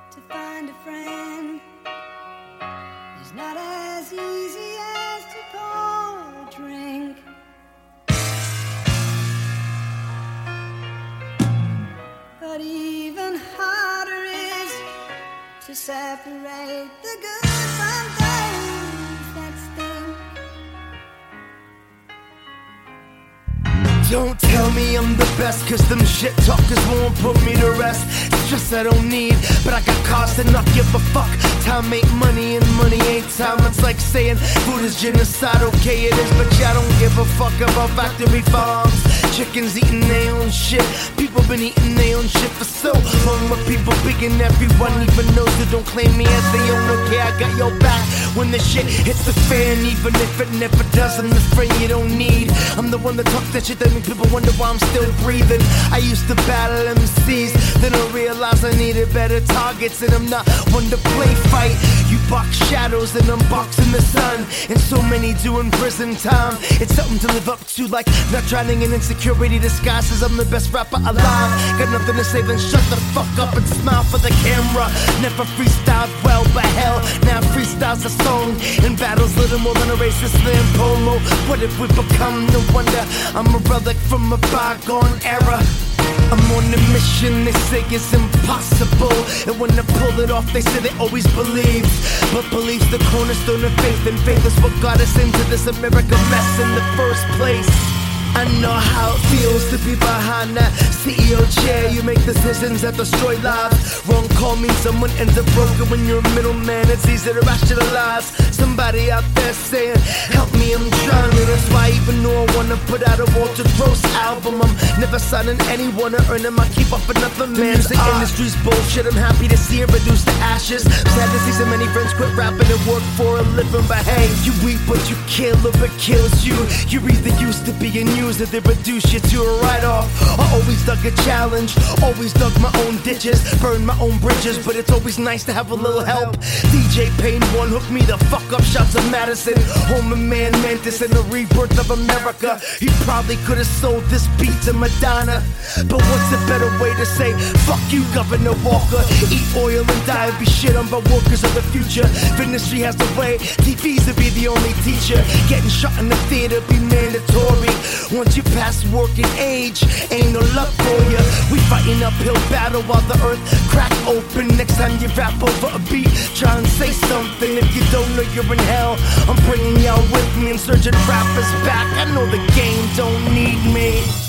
to find a friend is not as easy as to pour a drink. But even harder is to separate the good from those that stink. Don't tell me I'm the best, cause them shit talkers won't put me to rest. It's just I don't need, but I got cause to not give a fuck. Time ain't money and money ain't time. It's like saying food is genocide, okay it is, but y'all don't give a fuck about factory farms. Chickens eating their own shit. People been eating their own shit for so long. But people biggin' everyone, even those who don't claim me as their own. Okay, I got your back when the shit hits the fan. Even if it never does, I'm the friend you don't need. I'm the one that talks that shit that make people wonder why I'm still breathing. I used to battle MCs, then I realized I needed better targets. And I'm not one to play fight. You box shadows and I'm boxing the sun. And so many doing prison time. It's something to live up to, like not drowning in insecurity disguised as I'm the best rapper alive. Got nothing to say, then shut the fuck up and smile for the camera. Never freestyled well, but hell, now freestyle's a song. And battles little more than a racist slam polo. What if we become no wonder? I'm a relic from a bygone era. I'm on a mission, they say it's impossible. And when I pull it off, they say they always believed. But belief's the cornerstone of faith, and faith is what got us into this American mess in the first place. I know how it feels to be behind that CEO chair. You make decisions that destroy lives. Wrong call means someone ends up broken. When you're a middleman, it's easy to rationalize. Somebody out there saying, help me, I'm drowning. That's why even though I wanna put out a Walter Gross album, I'm never signing anyone or earning my keep off another man's. The industry's bullshit, I'm happy to see it reduced to ashes. Sad to see so many friends quit rapping and work for a living. But hey, you weep but you kill or it kills you. You're either used to being used or they reduce you to a write-off. I always dug a challenge, always dug my own ditches, burned my own bridges, but it's always nice to have a little help. DJ Payne one hooked me the fuck up, shots of Madison, home of Man Mantis and the rebirth of America. He probably could've sold this beat to Madonna, but what's a better way to say fuck you, Governor Walker? Eat oil and die and be shit on by workers of the future. If industry has the way, TV's to be the only teacher. Getting shot in the theater be mandatory. Once you pass working age, ain't no luck for ya. We fighting uphill battle while the earth crack open. Next time you rap over a beat, try and say something. If you don't know you're in hell, I'm bringing y'all with me. Insurgent rappers back, I know the game don't need me.